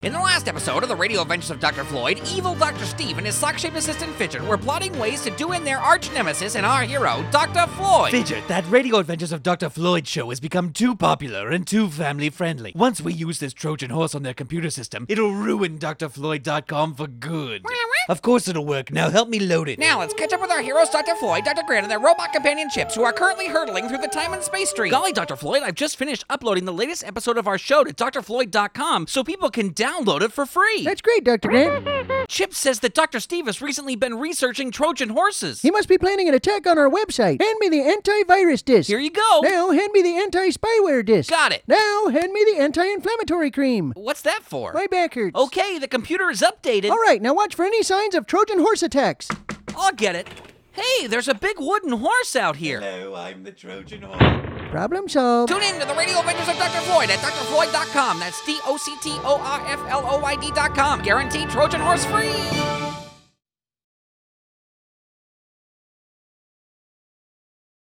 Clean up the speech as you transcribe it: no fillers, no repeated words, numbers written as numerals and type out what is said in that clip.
In the last episode of the Radio Adventures of Dr. Floyd, evil Dr. Steve and his sock-shaped assistant Fidget were plotting ways to do in their arch-nemesis and our hero, Dr. Floyd. Fidget, that Radio Adventures of Dr. Floyd show has become too popular and too family-friendly. Once we use this Trojan horse on their computer system, it'll ruin drfloyd.com for good. Of course it'll work. Now help me load it. Now let's catch up with our heroes, Dr. Floyd, Dr. Grant, and their robot companion Chips, who are currently hurtling through the time and space stream. Golly, Dr. Floyd, I've just finished uploading the latest episode of our show to drfloyd.com so people can download it for free. That's great, Dr. Grant. Chips says that Dr. Steve has recently been researching Trojan horses. He must be planning an attack on our website. Hand me the antivirus disc. Here you go. Now hand me the anti-spyware disc. Got it. Now hand me the anti-inflammatory cream. What's that for? My back hurts. Okay, the computer is updated. All right, now watch for any signs of Trojan horse attacks. I'll get it. Hey, there's a big wooden horse out here. Hello, I'm the Trojan horse. Problem solved. Tune in to the Radio Adventures of Dr. Floyd at drfloyd.com. That's DOCTORFLOYD.com. Guaranteed Trojan horse free.